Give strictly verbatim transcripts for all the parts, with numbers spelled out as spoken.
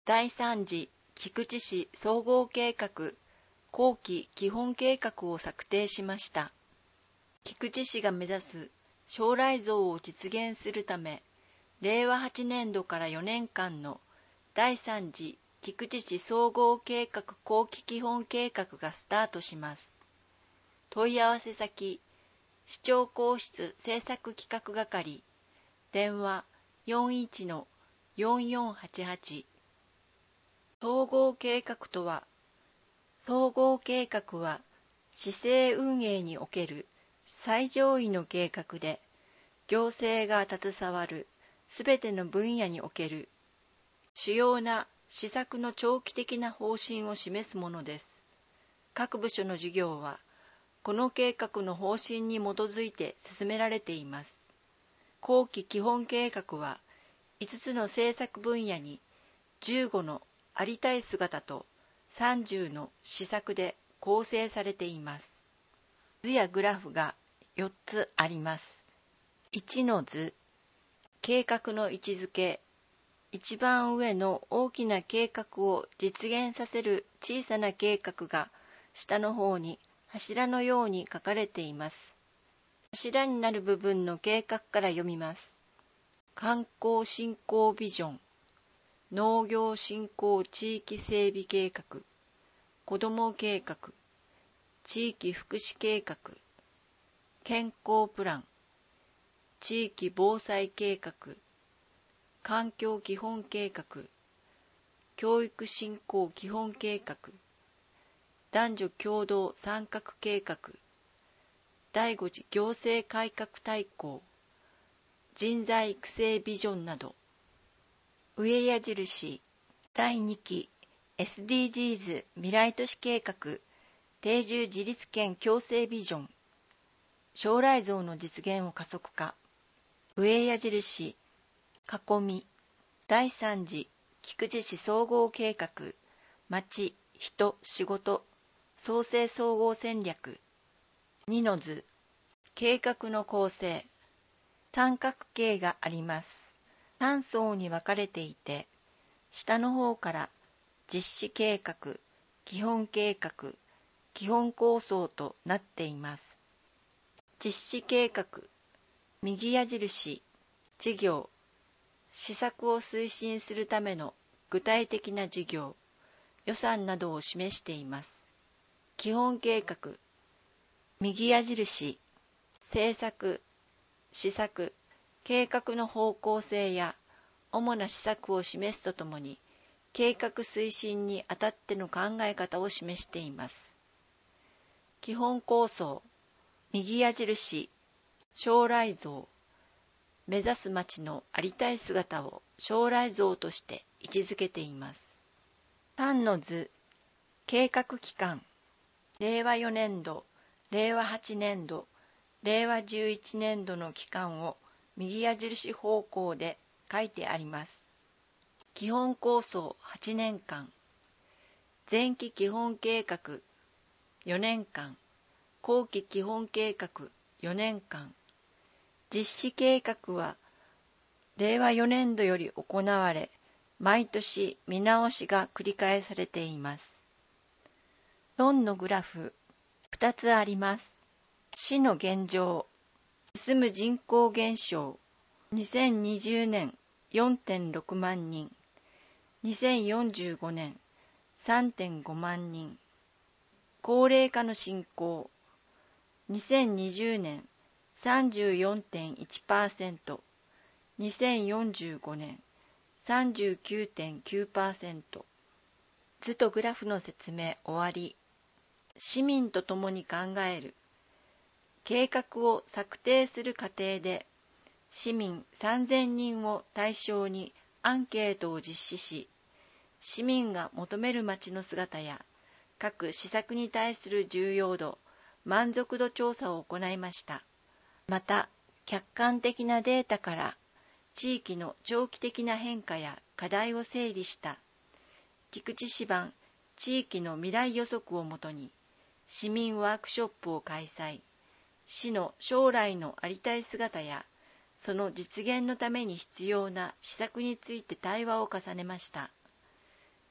だいさん次菊池市総合計画後期基本計画を策定しました。菊池市が目指す将来像を実現するため、れいわはちねんどからよねんかんのだいさん次菊池市総合計画後期基本計画がスタートします。問い合わせ先、市長公室政策企画係、電話 よんいちのよんよんはちはち。総合計画とは、総合計画は市政運営における最上位の計画で、行政が携わるすべての分野における主要な施策の長期的な方針を示すものです。各部署の事業は、この計画の方針に基づいて進められています。後期基本計画はいつつの政策分野にじゅうごのありたい姿とさんじゅうの施策で構成されています。図やグラフがよっつあります。いちの図、計画の位置づけ。一番上の大きな計画を実現させる小さな計画が下の方に柱のように書かれています。柱になる部分の計画から読みます。観光振興ビジョン、農業振興地域整備計画、子ども計画、地域福祉計画、健康プラン、地域防災計画、環境基本計画、教育振興基本計画、男女共同参画計画、だいご次行政改革大綱、人材育成ビジョンなど、上矢印、だいにき エスディージーズ 未来都市計画、定住自立権共生ビジョン、将来像の実現を加速化、上矢印、囲み、だいさん次菊池市総合計画、町、人、仕事、創生総合戦略、にの図、計画の構成、三角形があります。さん層に分かれていて、下の方から実施計画、基本計画、基本構想となっています。実施計画、右矢印、事業、施策を推進するための具体的な事業、予算などを示しています。基本計画、右矢印、政策、施策、計画の方向性や主な施策を示すとともに、計画推進にあたっての考え方を示しています。基本構想、右矢印、将来像、目指す町のありたい姿を将来像として位置づけています。さんの図、計画期間、れいわよねんど、れいわはちねんど、れいわじゅういちねんどの期間を右矢印方向で書いてあります。基本構想はちねんかん、前期基本計画よねんかん、後期基本計画よねんかん、実施計画はれいわよねんどより行われ、毎年見直しが繰り返されています。よんのグラフ、ふたつあります。市の現状、進む人口減少、にせんにじゅうねん よんてんろくまんにん、にせんよんじゅうごねん さんてんごまんにん、高齢化の進行、にせんにじゅうねん さんじゅうよんてんいちパーセント、にせんよんじゅうごねん さんじゅうきゅうてんきゅうパーセント。図とグラフの説明終わり。市民と共に考える。計画を策定する過程で、市民さんぜんにんを対象にアンケートを実施し、市民が求める街の姿や各施策に対する重要度、満足度調査を行いました。また、客観的なデータから地域の長期的な変化や課題を整理した菊池市版地域の未来予測をもとに市民ワークショップを開催。市の将来のありたい姿やその実現のために必要な施策について対話を重ねました。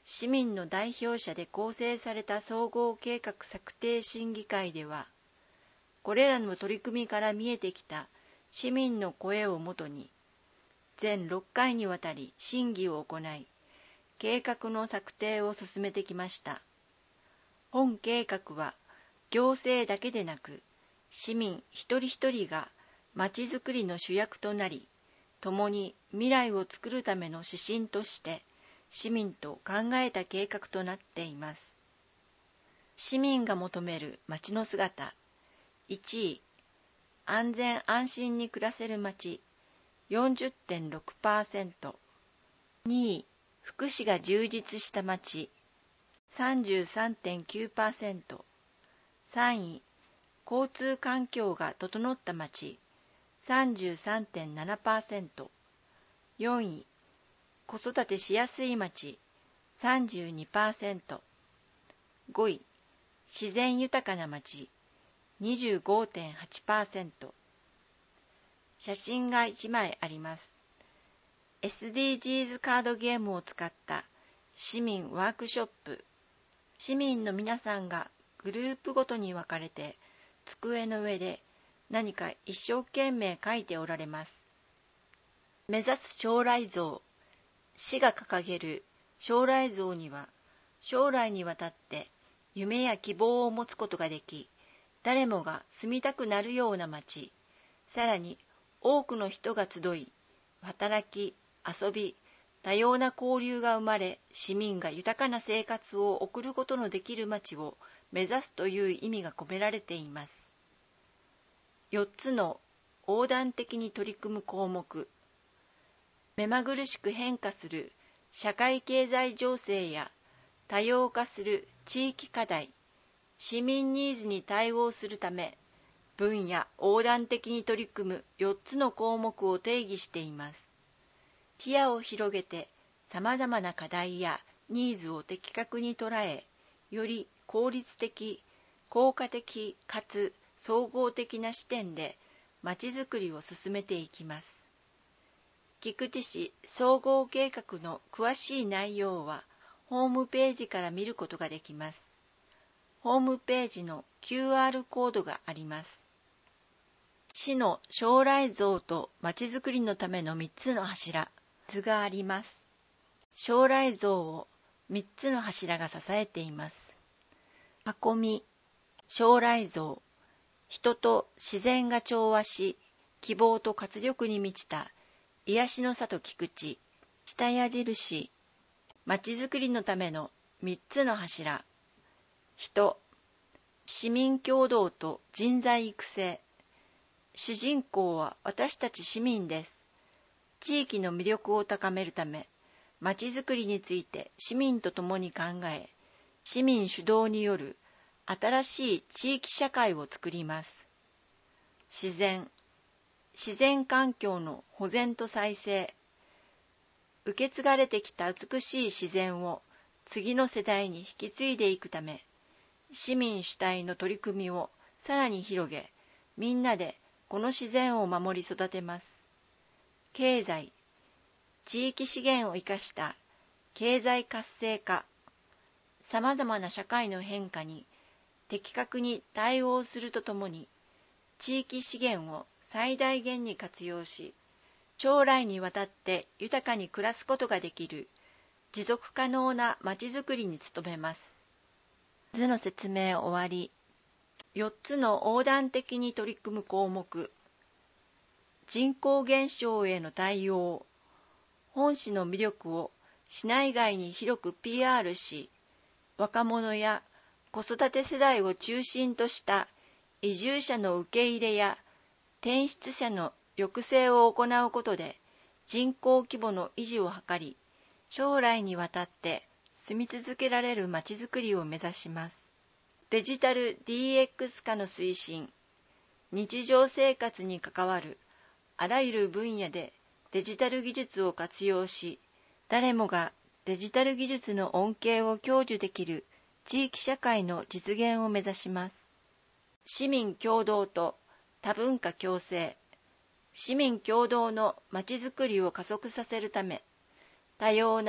市民の代表者で構成された総合計画策定審議会では、これらの取り組みから見えてきた市民の声をもとに、全ろっかいにわたり審議を行い、計画の策定を進めてきました。本計画は、行政だけでなく、市民一人一人がまちづくりの主役となり、共に未来を作るための指針として、市民と考えた計画となっています。市民が求める街の姿。いちい、安全安心に暮らせる街 よんじゅってんろくパーセント。にい、福祉が充実した街 さんじゅうさんてんきゅうパーセント。さんい、交通環境が整った街 さんじゅうさんてんななパーセント。よんい、子育てしやすい街 さんじゅうにパーセント。ごい、自然豊かな街 にじゅうごてんはちパーセント。写真がいちまいあります。エスディージーズ カードゲームを使った市民ワークショップ。市民の皆さんがグループごとに分かれて机の上で何か一生懸命書いておられます。目指す将来像。市が掲げる将来像には、将来にわたって夢や希望を持つことができ、誰もが住みたくなるような街、さらに多くの人が集い、働き、遊び、多様な交流が生まれ、市民が豊かな生活を送ることのできる街を目指すという意味が込められています。よっつの横断的に取り組む項目。目まぐるしく変化する社会経済情勢や多様化する地域課題、市民ニーズに対応するため、分野横断的に取り組むよっつの項目を定義しています。視野を広げて様々な課題やニーズを的確に捉え、より効率的、効果的かつ総合的な視点でまちづくりを進めていきます。菊池市総合計画の詳しい内容はホームページから見ることができます。ホームページの キューアール コードがあります。市の将来像とまちづくりのためのみっつの柱、図があります。将来像をみっつの柱が支えています。囲み、将来像、人と自然が調和し、希望と活力に満ちた癒しの里菊池、下矢印、まちづくりのためのみっつの柱、人、市民協働と人材育成。主人公は私たち市民です。地域の魅力を高めるため、まちづくりについて市民と共に考え、市民主導による新しい地域社会を作ります。自然、自然環境の保全と再生。受け継がれてきた美しい自然を次の世代に引き継いでいくため、市民主体の取り組みをさらに広げ、みんなでこの自然を守り育てます。経済、地域資源を生かした経済活性化。さまざまな社会の変化に的確に対応するとともに、地域資源を最大限に活用し、将来にわたって豊かに暮らすことができる持続可能なまちづくりに努めます。図の説明終わり。よっつの横断的に取り組む項目。人口減少への対応。本市の魅力を市内外に広く ピーアール し、若者や子育て世代を中心とした移住者の受け入れや転出者の抑制を行うことで人口規模の維持を図り、将来にわたって住み続けられるまちづくりを目指します。デジタル ディーエックス 化の推進。日常生活に関わるあらゆる分野でデジタル技術を活用し、誰もがデジタル技術の恩恵を享受できる地域社会の実現を目指します。市民協働と多文化共生。市民共同のまちづくりを加速させるため、多様な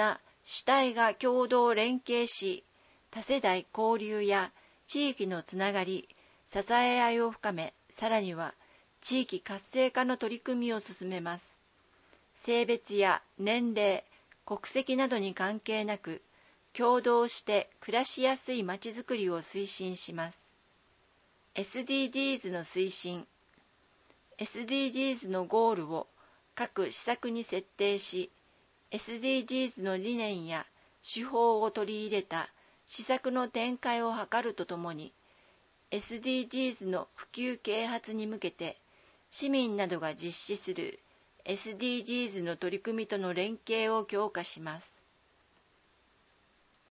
主体が共同連携し、多世代交流や地域のつながり、支え合いを深め、さらには地域活性化の取り組みを進めます。性別や年齢、国籍などに関係なく、協働して暮らしやすいまちづくりを推進します。エスディージーズ の推進。エスディージーズ のゴールを各施策に設定し、エスディージーズ の理念や手法を取り入れた施策の展開を図るとともに、エスディージーズ の普及啓発に向けて、市民などが実施する エスディージーズ の取り組みとの連携を強化します。